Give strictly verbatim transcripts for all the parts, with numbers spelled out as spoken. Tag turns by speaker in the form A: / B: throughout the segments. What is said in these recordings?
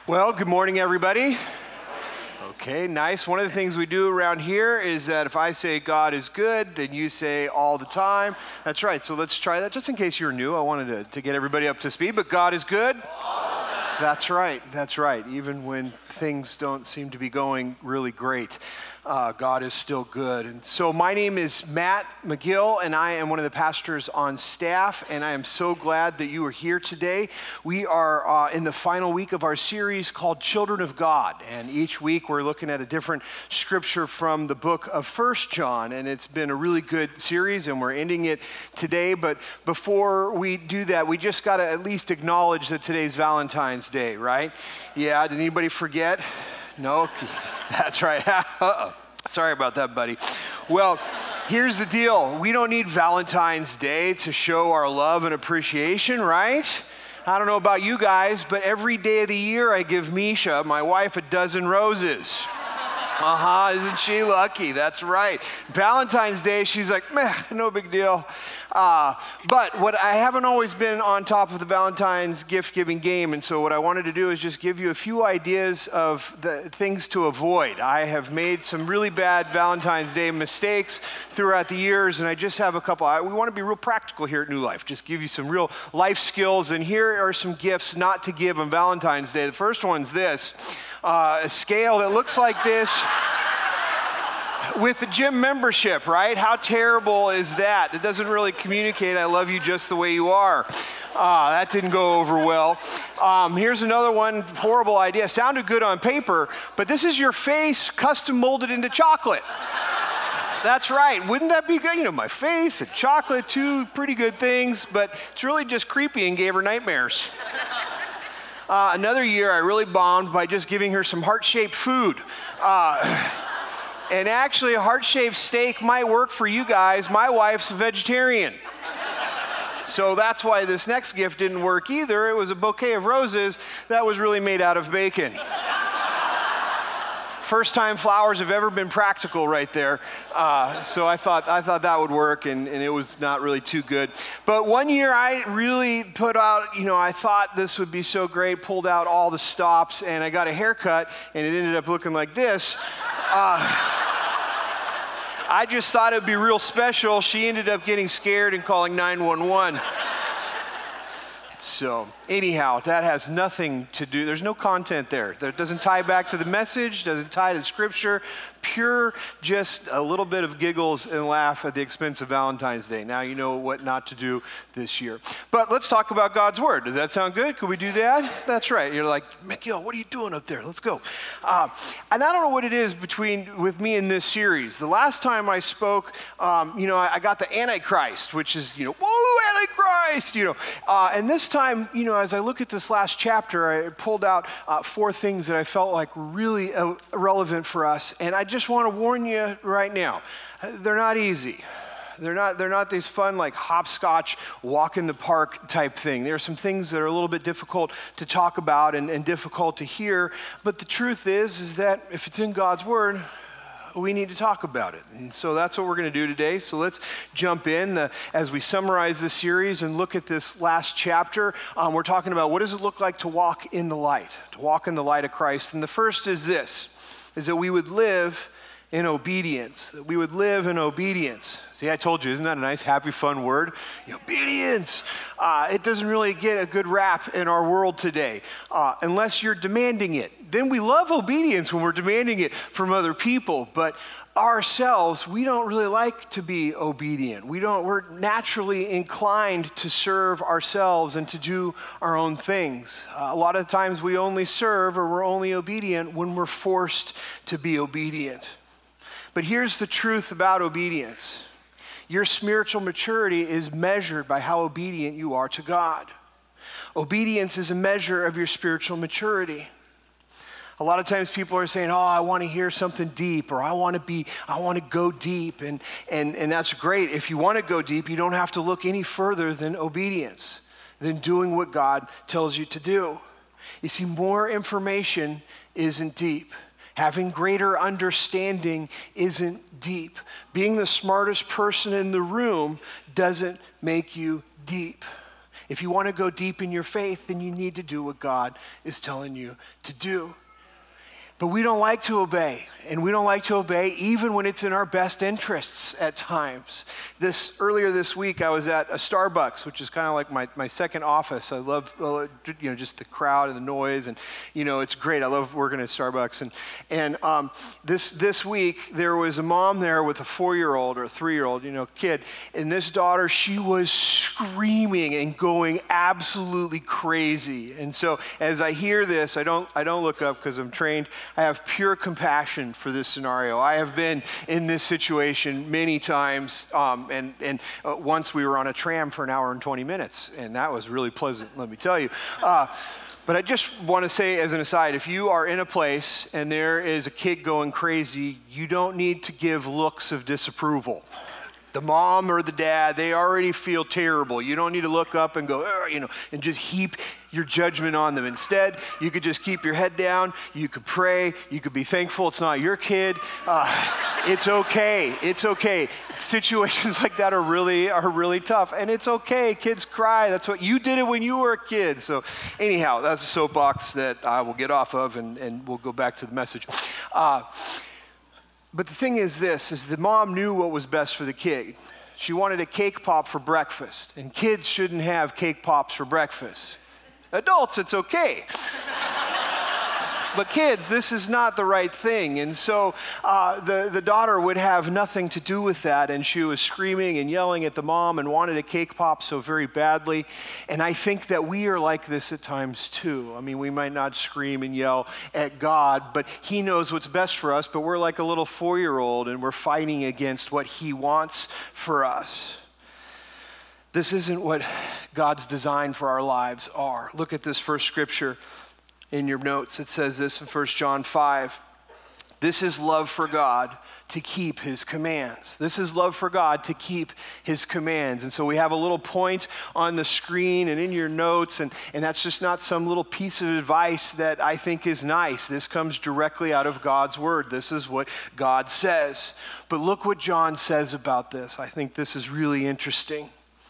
A: Well, good morning, everybody. Okay, nice. One of the things we do around here is that if I say God is good, then you say all the time. That's right. So let's try that. Just in case you're new, I wanted to, to get everybody up to speed, but God is good. That's right. That's right. Even when things don't seem to be going really great, uh, God is still good. And so my name is Matt McGill, and I am one of the pastors on staff, and I am so glad that you are here today. We are uh, in the final week of our series called Children of God, and each week we're looking at a different scripture from the book of First John, and it's been a really good series, and we're ending it today. But before we do that, we just got to at least acknowledge that today's Valentine's Day, right? Yeah, did anybody forget? No? That's right. Uh-oh. Sorry about that, buddy. Well, here's the deal. We don't need Valentine's Day to show our love and appreciation, right? I don't know about you guys, but every day of the year I give Misha, my wife, a dozen roses. Uh-huh, isn't she lucky? That's right. Valentine's Day, she's like, meh, no big deal. Uh, but what I haven't always been on top of the Valentine's gift-giving game, and so what I wanted to do is just give you a few ideas of the things to avoid. I have made some really bad Valentine's Day mistakes throughout the years, and I just have a couple. I, we want to be real practical here at New Life, just give you some real life skills, and here are some gifts not to give on Valentine's Day. The first one's this. Uh, a scale that looks like this with the gym membership, right? How terrible is that? It doesn't really communicate, I love you just the way you are. Ah, that didn't go over well. Um, here's another one, horrible idea. Sounded good on paper, but this is your face custom molded into chocolate. That's right. Wouldn't that be good? You know, my face and chocolate, two pretty good things, but it's really just creepy and gave her nightmares. Uh, another year, I really bombed by just giving her some heart-shaped food. Uh, and actually, a heart-shaped steak might work for you guys. My wife's a vegetarian. So that's why this next gift didn't work either. It was a bouquet of roses that was really made out of bacon. First time flowers have ever been practical right there. Uh, so I thought I thought that would work, and, and it was not really too good. But one year I really put out, you know, I thought this would be so great, pulled out all the stops, and I got a haircut, and it ended up looking like this. Uh, I just thought it would be real special. She ended up getting scared and calling nine one one. So anyhow, that has nothing to do, there's no content there. That doesn't tie back to the message, doesn't tie to scripture, pure just a little bit of giggles and laugh at the expense of Valentine's Day. Now you know what not to do this year. But let's talk about God's Word. Does that sound good? Could we do that? That's right. You're like, McGill, what are you doing up there? Let's go. Uh, and I don't know what it is between with me in this series. The last time I spoke, um, you know, I, I got the Antichrist, which is, you know, whoa, Antichrist, you know. Uh, and this time, you know, as I look at this last chapter, I pulled out uh, four things that I felt like were really uh, relevant for us. And I just want to warn you right now, they're not easy. They're not, they're not these fun, like hopscotch, walk in the park type thing. There are some things that are a little bit difficult to talk about and, and difficult to hear. But the truth is, is that if it's in God's Word, we need to talk about it. And so that's what we're going to do today. So let's jump in uh, as we summarize this series and look at this last chapter. Um, we're talking about what does it look like to walk in the light, to walk in the light of Christ. And the first is this, is that we would live in obedience, that we would live in obedience. See, I told you, isn't that a nice, happy, fun word? Obedience. Uh, it doesn't really get a good rap in our world today, uh, unless you're demanding it. Then we love obedience when we're demanding it from other people, but ourselves, we don't really like to be obedient. We don't, we're naturally inclined to serve ourselves and to do our own things. Uh, a lot of times we only serve or we're only obedient when we're forced to be obedient. But here's the truth about obedience. Your spiritual maturity is measured by how obedient you are to God. Obedience is a measure of your spiritual maturity. A lot of times people are saying, oh, I want to hear something deep, or I want to be, I want to go deep. And, and, and that's great. If you want to go deep, you don't have to look any further than obedience, than doing what God tells you to do. You see, more information isn't deep. Having greater understanding isn't deep. Being the smartest person in the room doesn't make you deep. If you want to go deep in your faith, then you need to do what God is telling you to do. But we don't like to obey, and we don't like to obey even when it's in our best interests at times. This earlier this week, I was at a Starbucks, which is kind of like my, my second office. I love, you know, just the crowd and the noise, and you know, it's great. I love working at Starbucks. And and um, this this week, there was a mom there with a four-year-old or a three-year-old, you know, kid, and this daughter, she was screaming and going absolutely crazy. And so, as I hear this, I don't I don't look up because I'm trained. I have pure compassion for this scenario. I have been in this situation many times, um, and, and uh, once we were on a tram for an hour and twenty minutes, and that was really pleasant, let me tell you. Uh, but I just want to say as an aside, if you are in a place and there is a kid going crazy, you don't need to give looks of disapproval. The mom or the dad, they already feel terrible. You don't need to look up and go, you know, and just heap your judgment on them. Instead, you could just keep your head down. You could pray. You could be thankful it's not your kid. Uh, it's okay. It's okay. Situations like that are really are really tough, and it's okay. Kids cry. That's what you did it when you were a kid. So, anyhow, that's a soapbox that I will get off of, and, and we'll go back to the message. Uh, But the thing is this, is the mom knew what was best for the kid. She wanted a cake pop for breakfast, and kids shouldn't have cake pops for breakfast. Adults, it's okay. But kids, this is not the right thing. And so uh, the, the daughter would have nothing to do with that, and she was screaming and yelling at the mom and wanted a cake pop so very badly. And I think that we are like this at times too. I mean, we might not scream and yell at God, but he knows what's best for us, but we're like a little four-year-old, and we're fighting against what he wants for us. This isn't what God's design for our lives are. Look at this first scripture in your notes. It says this in First John five. This is love for God, to keep his commands. This is love for God, to keep his commands. And so we have a little point on the screen and in your notes, and, and that's just not some little piece of advice that I think is nice. This comes directly out of God's word. This is what God says. But look what John says about this. I think this is really interesting.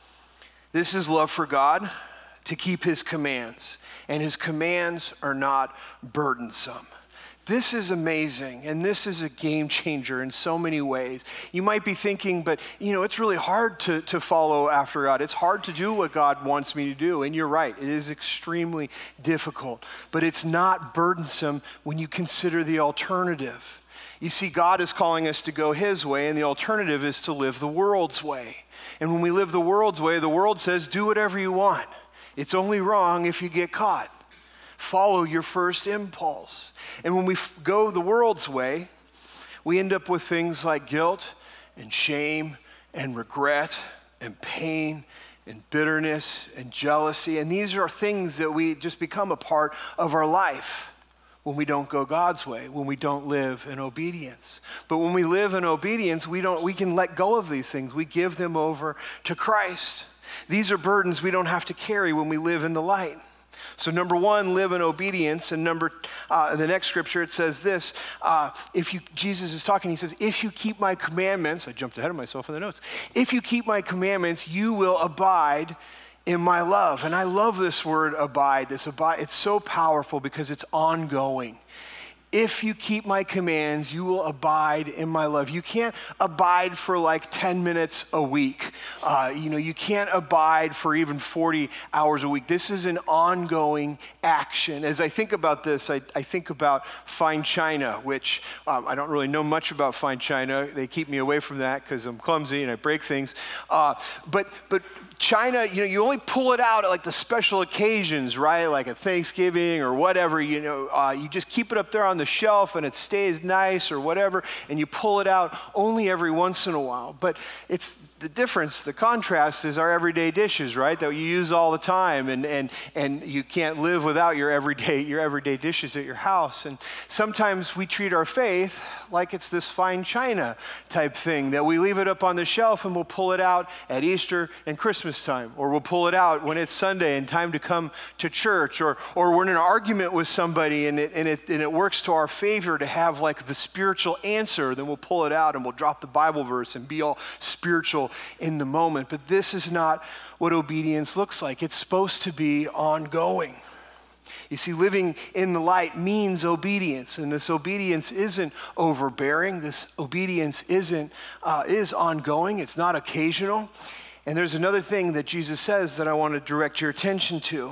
A: This is love for God, to keep his commands. And his commands are not burdensome. This is amazing, and this is a game changer in so many ways. You might be thinking, but you know, it's really hard to, to follow after God. It's hard to do what God wants me to do, and you're right. It is extremely difficult, but it's not burdensome when you consider the alternative. You see, God is calling us to go his way, and the alternative is to live the world's way. And when we live the world's way, the world says, do whatever you want. It's only wrong if you get caught. Follow your first impulse. And when we f- go the world's way, we end up with things like guilt and shame and regret and pain and bitterness and jealousy. And these are things that we just become a part of our life when we don't go God's way, when we don't live in obedience. But when we live in obedience, we don't we can let go of these things. We give them over to Christ. These are burdens we don't have to carry when we live in the light. So number one, live in obedience. And number, uh, the next scripture, it says this, uh, if you, Jesus is talking, he says, if you keep my commandments, I jumped ahead of myself in the notes. If you keep my commandments, you will abide in my love. And I love this word abide. This abide, it's so powerful because it's ongoing. If you keep my commands, you will abide in my love. You can't abide for like ten minutes a week. Uh, you know, you can't abide for even forty hours a week. This is an ongoing action. As I think about this, I, I think about fine china, which um, I don't really know much about fine china. They keep me away from that because I'm clumsy and I break things. Uh, but but china, you know, you only pull it out at like the special occasions, right? Like at Thanksgiving or whatever, you know, uh, you just keep it up there on the shelf and it stays nice or whatever, and you pull it out only every once in a while. But it's the difference, the contrast is our everyday dishes, right? That you use all the time, and and and you can't live without your everyday your everyday dishes at your house. And sometimes we treat our faith like it's this fine china type thing that we leave it up on the shelf and we'll pull it out at Easter and Christmas time, or we'll pull it out when it's Sunday and time to come to church, or or we're in an argument with somebody and it and it and it works to our favor to have like the spiritual answer, then we'll pull it out and we'll drop the Bible verse and be all spiritual beneficial in the moment. But this is not what obedience looks like. It's supposed to be ongoing. You see, living in the light means obedience, and this obedience isn't overbearing. This obedience isn't uh, is ongoing. It's not occasional. And there's another thing that Jesus says that I want to direct your attention to.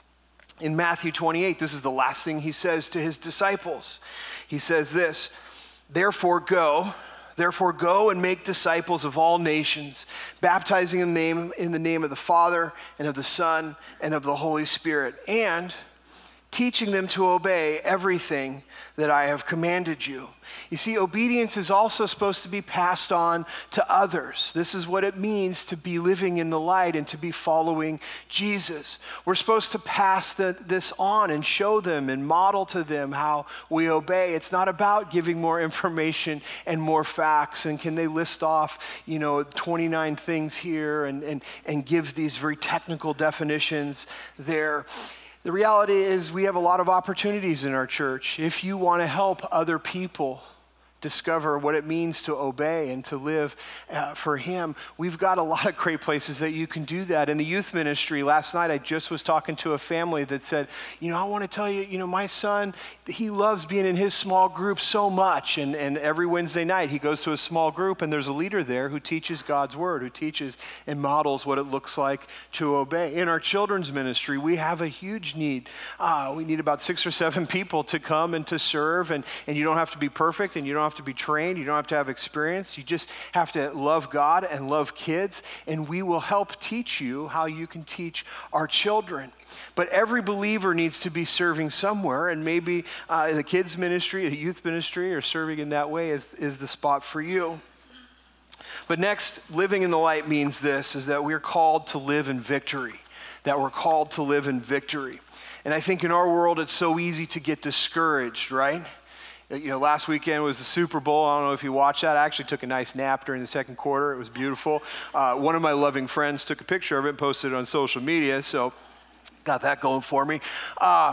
A: In Matthew twenty-eight, this is the last thing he says to his disciples. He says this, "Therefore go, therefore go and make disciples of all nations, baptizing in the name, in the name of the Father and of the Son and of the Holy Spirit, and teaching them to obey everything that I have commanded you." You see, obedience is also supposed to be passed on to others. This is what it means to be living in the light and to be following Jesus. We're supposed to pass the, this on and show them and model to them how we obey. It's not about giving more information and more facts and can they list off, you know, twenty-nine things here and, and, and give these very technical definitions there. The reality is we have a lot of opportunities in our church. If you want to help other people discover what it means to obey and to live uh, for him, we've got a lot of great places that you can do that. In the youth ministry, last night I just was talking to a family that said, you know, I want to tell you, you know, my son, he loves being in his small group so much. And, and every Wednesday night he goes to a small group and there's a leader there who teaches God's word, who teaches and models what it looks like to obey. In our children's ministry, we have a huge need. Uh, we need about six or seven people to come and to serve. And, and you don't have to be perfect and you don't have to be trained. You don't have to have experience. You just have to love God and love kids, and we will help teach you how you can teach our children. But every believer needs to be serving somewhere, and maybe uh, the kids ministry, the youth ministry, or serving in that way is, is the spot for you. But next, living in the light means this, is that we're called to live in victory, that we're called to live in victory. And I think in our world, it's so easy to get discouraged, right? You know, last weekend was the Super Bowl. I don't know if you watched that. I actually took a nice nap during the second quarter. It was beautiful. Uh, one of my loving friends took a picture of it and posted it on social media, so got that going for me. Uh,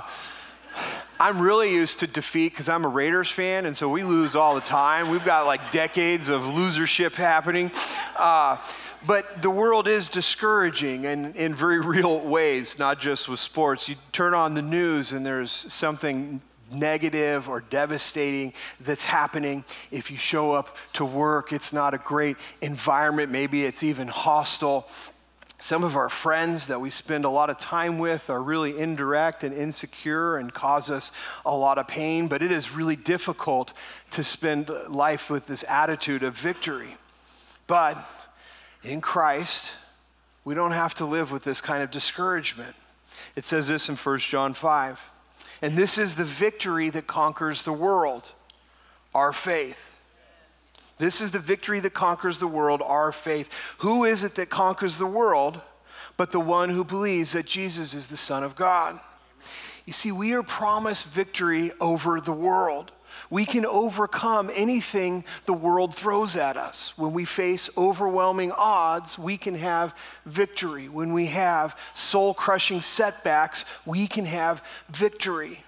A: I'm really used to defeat because I'm a Raiders fan, and so we lose all the time. We've got like decades of losership happening. Uh, But the world is discouraging and in very real ways, not just with sports. You turn on the news and there's something negative or devastating that's happening. If you show up to work, it's not a great environment. Maybe it's even hostile. Some of our friends that we spend a lot of time with are really indirect and insecure and cause us a lot of pain, but it is really difficult to spend life with this attitude of victory. But in Christ, we don't have to live with this kind of discouragement. It says this in First John five. And this is the victory that conquers the world, our faith. This is the victory that conquers the world, our faith. Who is it that conquers the world but the one who believes that Jesus is the Son of God? You see, we are promised victory over the world. We can overcome anything the world throws at us. When we face overwhelming odds, we can have victory. When we have soul-crushing setbacks, we can have victory.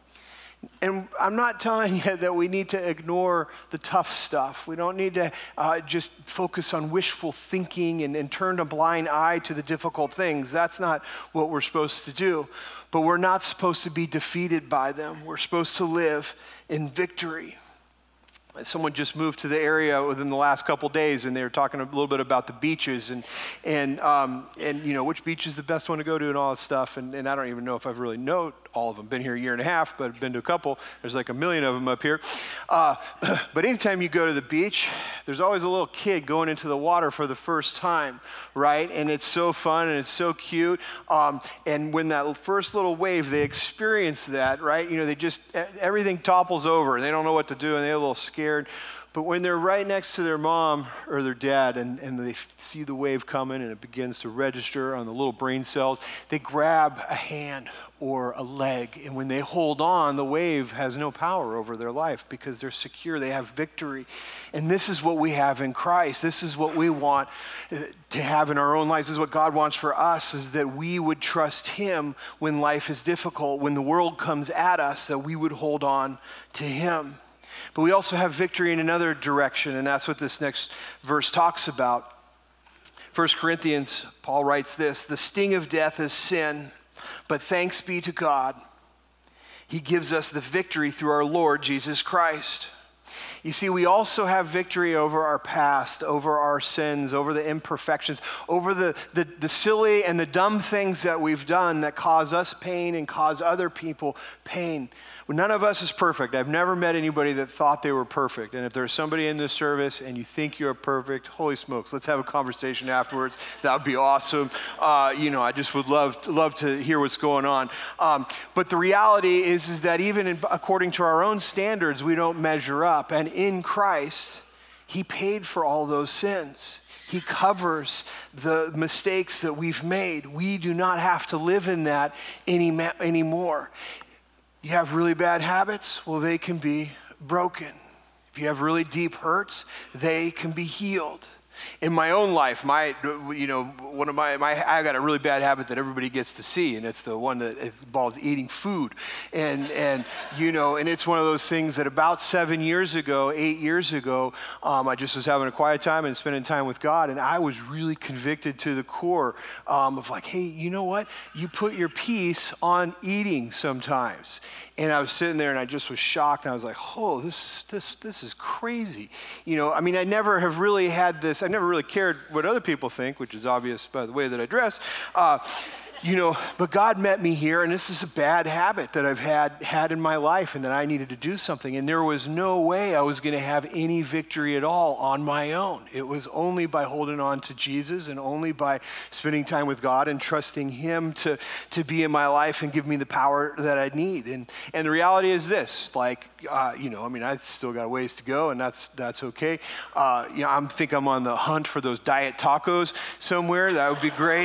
A: And I'm not telling you that we need to ignore the tough stuff. We don't need to uh, just focus on wishful thinking and, and turn a blind eye to the difficult things. That's not what we're supposed to do. But we're not supposed to be defeated by them. We're supposed to live in victory. Someone just moved to the area within the last couple days, and they were talking a little bit about the beaches and and um, and you know which beach is the best one to go to and all that stuff. And, and I don't even know if I've really know all of them. Been here a year and a half, but I've been to a couple. There's like a million of them up here. Uh, but anytime you go to the beach, there's always a little kid going into the water for the first time, right? And it's so fun and it's so cute. Um, and when that first little wave, they experience that, right? You know, they just everything topples over and they don't know what to do and they're a little scared. But when they're right next to their mom or their dad and, and they see the wave coming and it begins to register on the little brain cells, they grab a hand or a leg. And when they hold on, the wave has no power over their life because they're secure. They have victory. And this is what we have in Christ. This is what we want to have in our own lives. This is what God wants for us, is that we would trust him when life is difficult, when the world comes at us, that we would hold on to him. But we also have victory in another direction, and that's what this next verse talks about. First Corinthians, Paul writes this, the sting of death is sin, but thanks be to God. He gives us the victory through our Lord Jesus Christ. You see, we also have victory over our past, over our sins, over the imperfections, over the, the, the silly and the dumb things that we've done that cause us pain and cause other people pain. Well, none of us is perfect. I've never met anybody that thought they were perfect. And if there's somebody in this service and you think you're perfect, holy smokes, let's have a conversation afterwards. That would be awesome. Uh, you know, I just would love, love to hear what's going on. Um, but the reality is, is that even in, according to our own standards, we don't measure up. And in Christ, he paid for all those sins. He covers the mistakes that we've made. We do not have to live in that any, anymore. You have really bad habits? Well, they can be broken. If you have really deep hurts, they can be healed. In my own life, my, you know, one of my, my, I got a really bad habit that everybody gets to see, and it's the one that involves eating food. And, and, you know, and it's one of those things that about seven years ago, eight years ago, um, I just was having a quiet time and spending time with God, and I was really convicted to the core um, of like, hey, you know what? You put your peace on eating sometimes. And I was sitting there and I just was shocked. And I was like, oh, this is this this is crazy. You know, I mean, I never have really had this, I never really cared what other people think, which is obvious by the way that I dress. Uh, you know, but God met me here, and this is a bad habit that I've had had in my life and that I needed to do something. And there was no way I was going to have any victory at all on my own. It was only by holding on to Jesus and only by spending time with God and trusting him to, to be in my life and give me the power that I need. And and the reality is this, like, uh, you know, I mean, I still got a ways to go, and that's that's okay. Uh, you know, I think I'm on the hunt for those diet tacos somewhere. That would be great.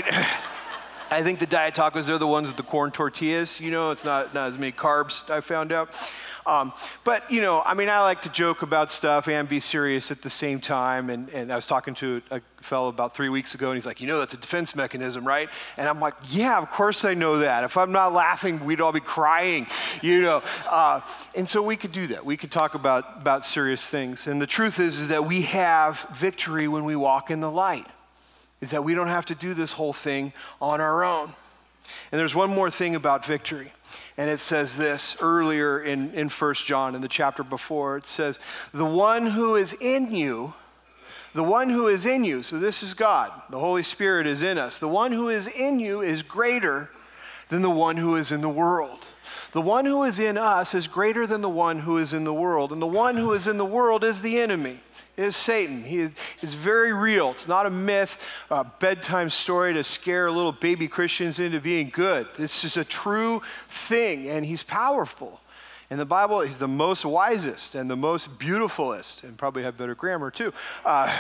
A: I think the diet tacos, they're the ones with the corn tortillas. You know, it's not, not as many carbs, I found out. Um, but, you know, I mean, I like to joke about stuff and be serious at the same time. And, and I was talking to a fellow about three weeks ago, and he's like, you know, that's a defense mechanism, right? And I'm like, yeah, of course I know that. If I'm not laughing, we'd all be crying, you know. Uh, and so we could do that. We could talk about, about serious things. And the truth is, is that we have victory when we walk in the light. Is that we don't have to do this whole thing on our own. And there's one more thing about victory. And it says this earlier in, in First John, in the chapter before. It says, the one who is in you, the one who is in you, so this is God, the Holy Spirit is in us. The one who is in you is greater than the one who is in the world. The one who is in us is greater than the one who is in the world. And the one who is in the world is the enemy. Is Satan. He is very real. It's not a myth, a bedtime story to scare little baby Christians into being good. This is a true thing, and he's powerful. In the Bible, he's the most wisest and the most beautifulest, and probably have better grammar too. Uh,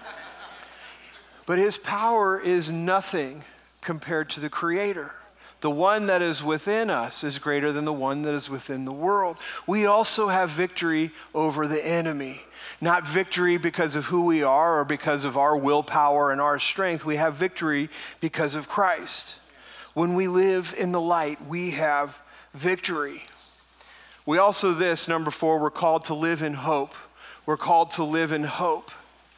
A: but his power is nothing compared to the Creator. The one that is within us is greater than the one that is within the world. We also have victory over the enemy. Not victory because of who we are or because of our willpower and our strength. We have victory because of Christ. When we live in the light, we have victory. We also, this, number four, we're called to live in hope. We're called to live in hope.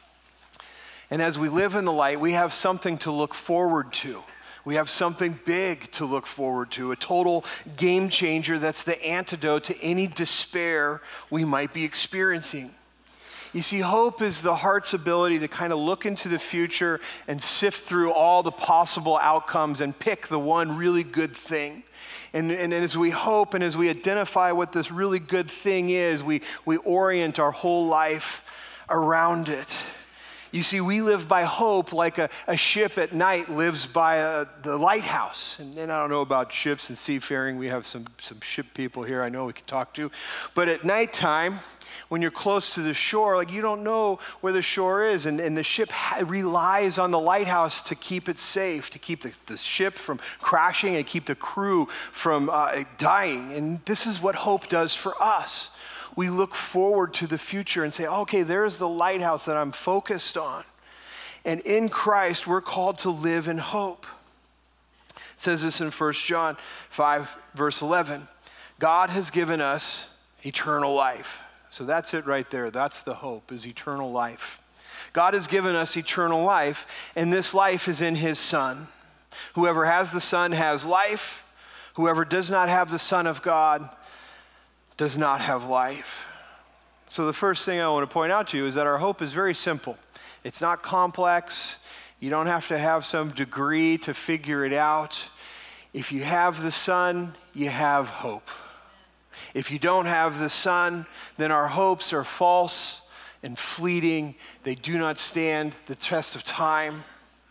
A: And as we live in the light, we have something to look forward to. We have something big to look forward to, a total game changer that's the antidote to any despair we might be experiencing. You see, hope is the heart's ability to kind of look into the future and sift through all the possible outcomes and pick the one really good thing. And, and as we hope and as we identify what this really good thing is, we, we orient our whole life around it. You see, we live by hope like a, a ship at night lives by a, the lighthouse. And, and I don't know about ships and seafaring. We have some, some ship people here I know we can talk to. But at nighttime, when you're close to the shore, like you don't know where the shore is. And, and the ship ha- relies on the lighthouse to keep it safe, to keep the, the ship from crashing and keep the crew from uh, dying. And this is what hope does for us. We look forward to the future and say, okay, there's the lighthouse that I'm focused on. And in Christ, we're called to live in hope. It says this in First John five, verse eleven. God has given us eternal life. So that's it right there. That's the hope, is eternal life. God has given us eternal life, and this life is in his Son. Whoever has the Son has life. Whoever does not have the Son of God does not have life. So the first thing I want to point out to you is that our hope is very simple. It's not complex. You don't have to have some degree to figure it out. If you have the Son, you have hope. If you don't have the Son, then our hopes are false and fleeting. They do not stand the test of time.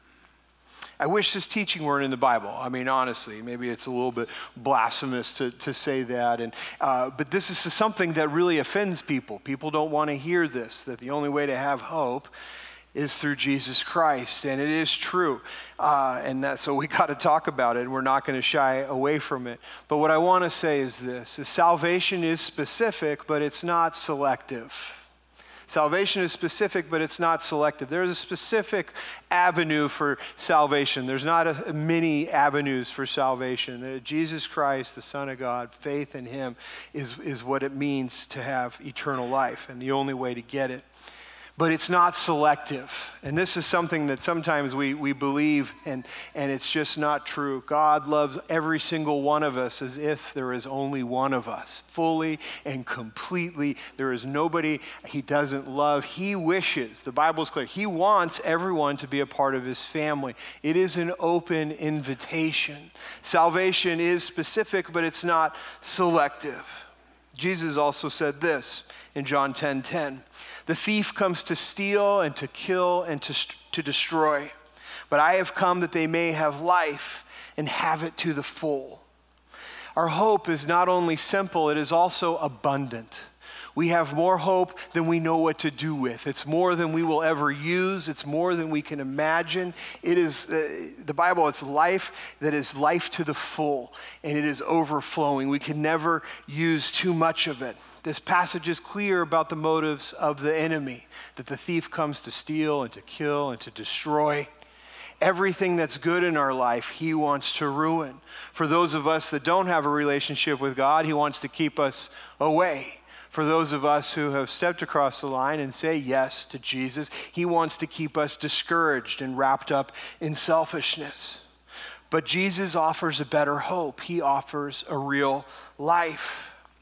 A: I wish this teaching weren't in the Bible. I mean, honestly, maybe it's a little bit blasphemous to, to say that. And uh, but this is something that really offends people. People don't want to hear this, that the only way to have hope is through Jesus Christ. And it is true. Uh, and that, so we got to talk about it, and we're not going to shy away from it. But what I want to say is this, is salvation is specific, but it's not selective. Salvation is specific, but it's not selective. There's a specific avenue for salvation. There's not a, many avenues for salvation. Uh, Jesus Christ, the Son of God, faith in him is, is what it means to have eternal life, and the only way to get it. But it's not selective. And this is something that sometimes we, we believe, and, and it's just not true. God loves every single one of us as if there is only one of us, fully and completely. There is nobody he doesn't love. He wishes, the Bible's clear, he wants everyone to be a part of his family. It is an open invitation. Salvation is specific, but it's not selective. Jesus also said this in John ten ten. The thief comes to steal and to kill and to, to destroy. But I have come that they may have life and have it to the full. Our hope is not only simple, it is also abundant. We have more hope than we know what to do with. It's more than we will ever use. It's more than we can imagine. It is, uh, the Bible, it's life that is life to the full, and it is overflowing. We can never use too much of it. This passage is clear about the motives of the enemy, that the thief comes to steal and to kill and to destroy. Everything that's good in our life, he wants to ruin. For those of us that don't have a relationship with God, he wants to keep us away. For those of us who have stepped across the line and say yes to Jesus, he wants to keep us discouraged and wrapped up in selfishness. But Jesus offers a better hope. He offers a real life.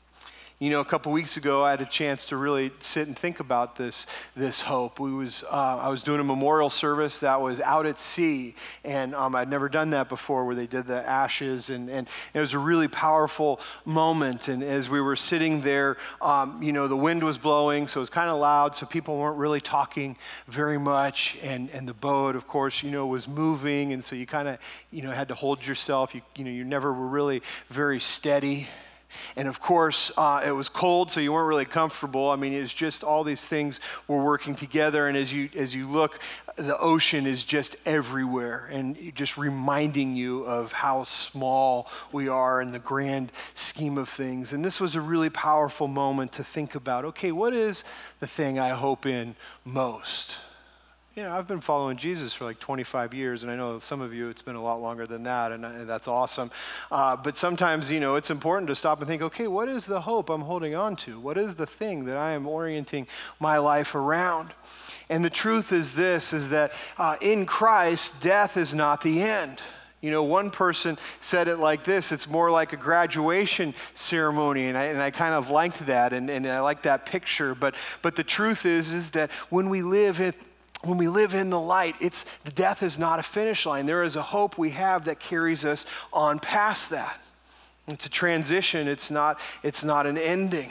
A: You know, a couple weeks ago, I had a chance to really sit and think about this, this hope. We was, uh, I was doing a memorial service that was out at sea, and um, I'd never done that before, where they did the ashes, and, and it was a really powerful moment. And as we were sitting there, um, you know, the wind was blowing, so it was kind of loud, so people weren't really talking very much, and, and the boat, of course, you know, was moving, and so you kind of, you know, had to hold yourself. You, you know, you never were really very steady. And of course, uh, it was cold, so you weren't really comfortable. I mean, it was just all these things were working together. And as you as you look, the ocean is just everywhere, and just reminding you of how small we are in the grand scheme of things. And this was a really powerful moment to think about. Okay, what is the thing I hope in most? You know, I've been following Jesus for like twenty-five years, and I know some of you, it's been a lot longer than that, and, and that's awesome. Uh, but sometimes, you know, it's important to stop and think, okay, what is the hope I'm holding on to? What is the thing that I am orienting my life around? And the truth is this, is that uh, in Christ, death is not the end. You know, one person said it like this, it's more like a graduation ceremony, and I, and I kind of liked that, and, and I like that picture. But, but the truth is, is that when we live in When we live in the light, it's the death is not a finish line. There is a hope we have that carries us on past that. It's a transition. It's not, it's not an ending.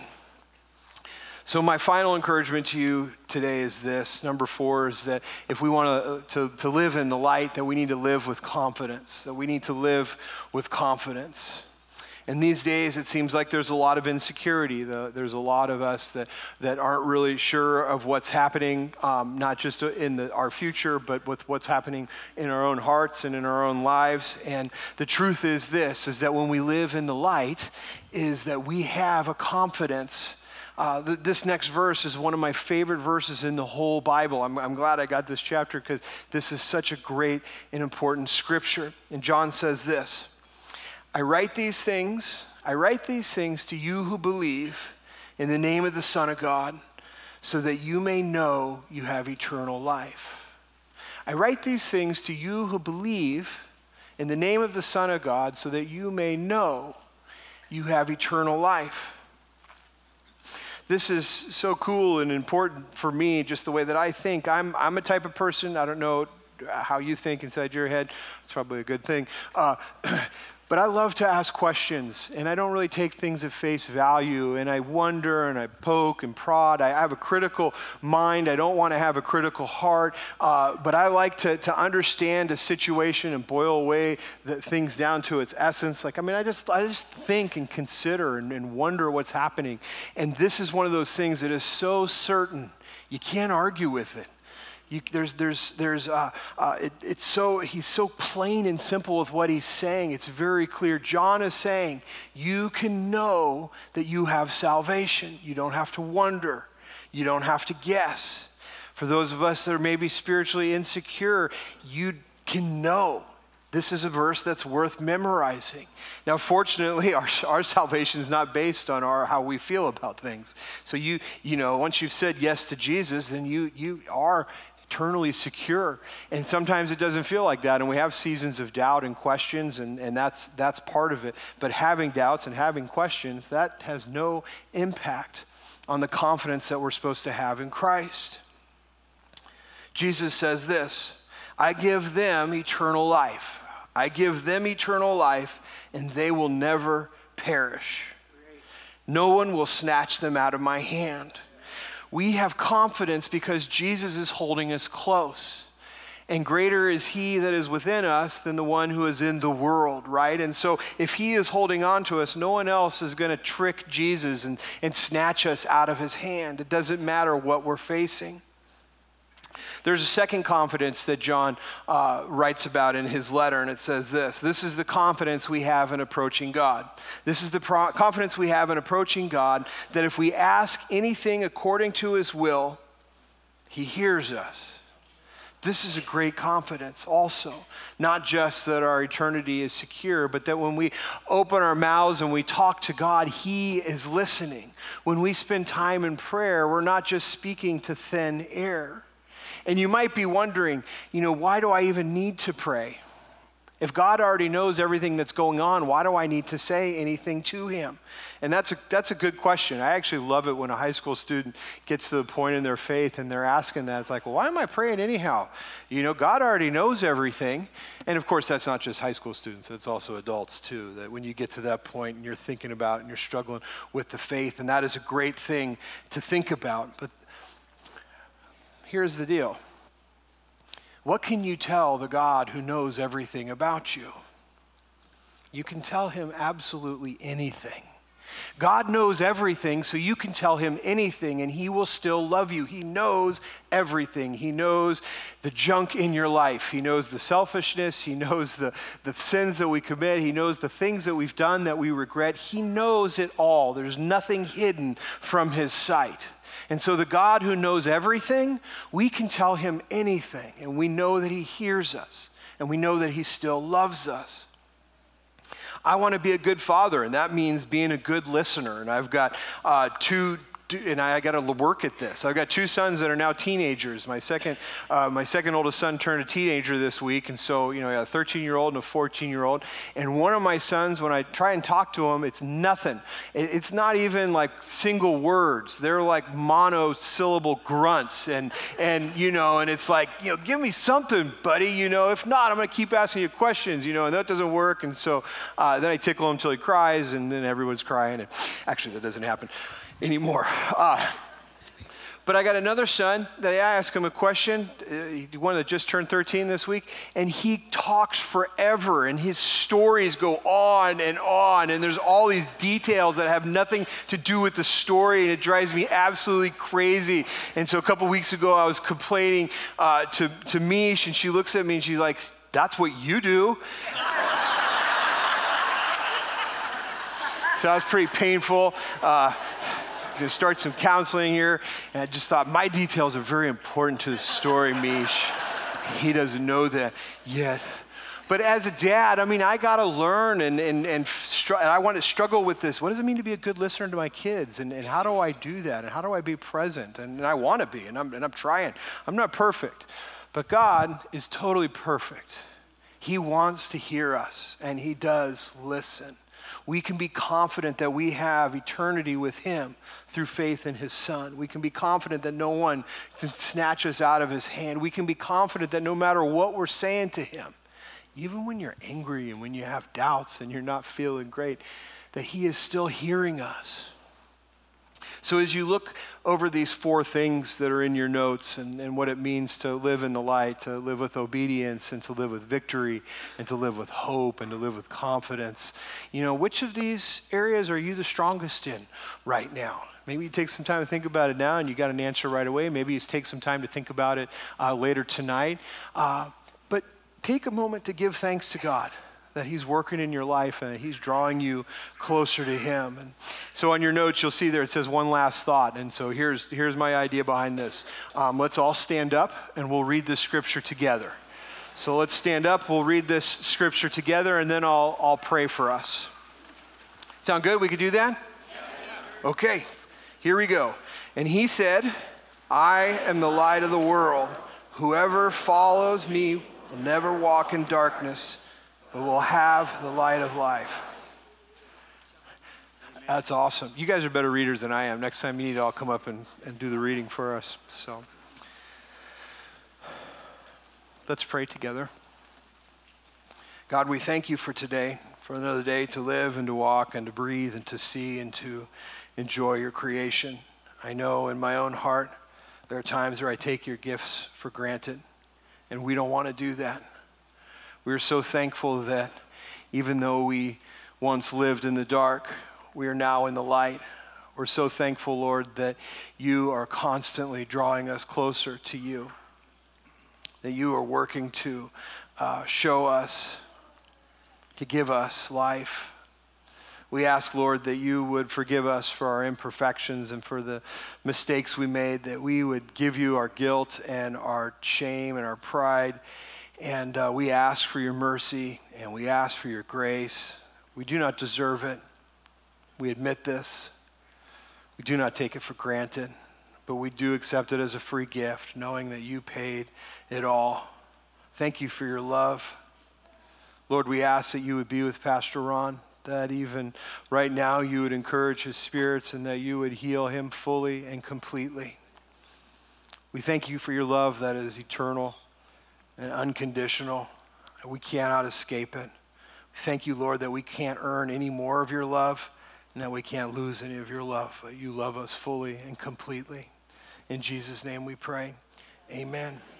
A: So my final encouragement to you today is this. Number four is that if we want to, to, to live in the light, that we need to live with confidence, that we need to live with confidence. And these days, it seems like there's a lot of insecurity. The, there's a lot of us that, that aren't really sure of what's happening, um, not just in the, our future, but with what's happening in our own hearts and in our own lives. And the truth is this, is that when we live in the light, is that we have a confidence. Uh, th- this next verse is one of my favorite verses in the whole Bible. I'm, I'm glad I got this chapter because this is such a great and important scripture. And John says this, I write these things, I write these things to you who believe in the name of the Son of God, so that you may know you have eternal life. I write these things to you who believe in the name of the Son of God, so that you may know you have eternal life. This is so cool and important for me, just the way that I think. I'm, I'm a type of person, I don't know how you think inside your head. It's probably a good thing. Uh, But I love to ask questions, and I don't really take things at face value, and I wonder, and I poke and prod. I have a critical mind. I don't want to have a critical heart, uh, but I like to, to understand a situation and boil away the things down to its essence. Like, I mean, I just I just think and consider and, and wonder what's happening. And this is one of those things that is so certain, you can't argue with it. You, there's, there's, there's, uh, uh, it, it's so, he's so plain and simple with what he's saying. It's very clear. John is saying, you can know that you have salvation. You don't have to wonder. You don't have to guess. For those of us that are maybe spiritually insecure, you can know. This is a verse that's worth memorizing. Now, fortunately, our, our salvation is not based on our, how we feel about things. So you, you know, once you've said yes to Jesus, then you, you are eternally secure. And sometimes it doesn't feel like that, and we have seasons of doubt and questions, and, and that's that's part of it. But having doubts and having questions, that has no impact on the confidence that we're supposed to have in Christ. Jesus says this, I give them eternal life. I give them eternal life, and they will never perish. No one will snatch them out of my hand. We have confidence because Jesus is holding us close. And greater is he that is within us than the one who is in the world, right? And so if he is holding on to us, no one else is going to trick Jesus and, and snatch us out of his hand. It doesn't matter what we're facing. There's a second confidence that John uh, writes about in his letter, and it says this. This is the confidence we have in approaching God. This is the pro- confidence we have in approaching God, that if we ask anything according to his will, he hears us. This is a great confidence also. Not just that our eternity is secure, but that when we open our mouths and we talk to God, he is listening. When we spend time in prayer, we're not just speaking to thin air. And you might be wondering, you know, why do I even need to pray? If God already knows everything that's going on, why do I need to say anything to him? And that's a, that's a good question. I actually love it when a high school student gets to the point in their faith and they're asking that. It's like, well, why am I praying anyhow? You know, God already knows everything. And of course, that's not just high school students. It's also adults too, that when you get to that point and you're thinking about and you're struggling with the faith, and that is a great thing to think about. But here's the deal. What can you tell the God who knows everything about you? You can tell him absolutely anything. God knows everything, so you can tell him anything and he will still love you. He knows everything. He knows the junk in your life. He knows the selfishness. He knows the, the sins that we commit. He knows the things that we've done that we regret. He knows it all. There's nothing hidden from his sight. And so the God who knows everything, we can tell him anything, and we know that he hears us, and we know that he still loves us. I want to be a good father, and that means being a good listener. And I've got uh, two, and I got to work at this. I've got two sons that are now teenagers. My second, uh, my second oldest son turned a teenager this week, and so you know, I got a thirteen-year-old and a fourteen-year-old. And one of my sons, when I try and talk to him, it's nothing. It's not even like single words. They're like monosyllable grunts, and and you know, and it's like, you know, give me something, buddy. You know, if not, I'm going to keep asking you questions. You know, and that doesn't work. And so uh, then I tickle him until he cries, and then everyone's crying. And actually, that doesn't happen anymore. Uh, but I got another son that I asked him a question, uh, one that just turned thirteen this week, and he talks forever, and his stories go on and on, and there's all these details that have nothing to do with the story, and it drives me absolutely crazy. And so a couple weeks ago, I was complaining uh, to, to Mish, and she looks at me, and she's like, that's what you do. So that was pretty painful. Uh, to start some counseling here, and I just thought my details are very important to the story, Mish. He doesn't know that yet, But as a dad, I mean, I got to learn and, and, and, str- and I want to struggle with this. What does it mean to be a good listener to my kids? And, and how do I do that? And how do I be present? And, and I want to be, and I'm, and I'm trying. I'm not perfect, but God is totally perfect. He wants to hear us, and he does listen. We can be confident that we have eternity with him through faith in his son. We can be confident that no one can snatch us out of his hand. We can be confident that no matter what we're saying to him, even when you're angry and when you have doubts and you're not feeling great, that he is still hearing us. So as you look over these four things that are in your notes and, and what it means to live in the light, to live with obedience and to live with victory and to live with hope and to live with confidence, you know, which of these areas are you the strongest in right now? Maybe you take some time to think about it now and you got an answer right away. Maybe you take some time to think about it uh, later tonight. Uh, but take a moment to give thanks to God that he's working in your life and he's drawing you closer to him. And so on your notes, you'll see there it says one last thought. And so here's, here's my idea behind this. Um, let's all stand up and we'll read this scripture together. So let's stand up, we'll read this scripture together, and then I'll, I'll pray for us. Sound good? We could do that? Okay, here we go. And he said, I am the light of the world. Whoever follows me will never walk in darkness, but we'll have the light of life. That's awesome. You guys are better readers than I am. Next time you need to all come up and, and do the reading for us. So let's pray together. God, we thank you for today, for another day to live and to walk and to breathe and to see and to enjoy your creation. I know in my own heart there are times where I take your gifts for granted, and we don't want to do that. We are so thankful that even though we once lived in the dark, we are now in the light. We're so thankful, Lord, that you are constantly drawing us closer to you, that you are working to uh, show us, to give us life. We ask, Lord, that you would forgive us for our imperfections and for the mistakes we made, that we would give you our guilt and our shame and our pride. And uh, we ask for your mercy and we ask for your grace. We do not deserve it. We admit this. We do not take it for granted, but we do accept it as a free gift, knowing that you paid it all. Thank you for your love. Lord, we ask that you would be with Pastor Ron, that even right now you would encourage his spirits and that you would heal him fully and completely. We thank you for your love that is eternal and unconditional. We cannot escape it. Thank you, Lord, that we can't earn any more of your love and that we can't lose any of your love, but you love us fully and completely. In Jesus' name we pray. Amen.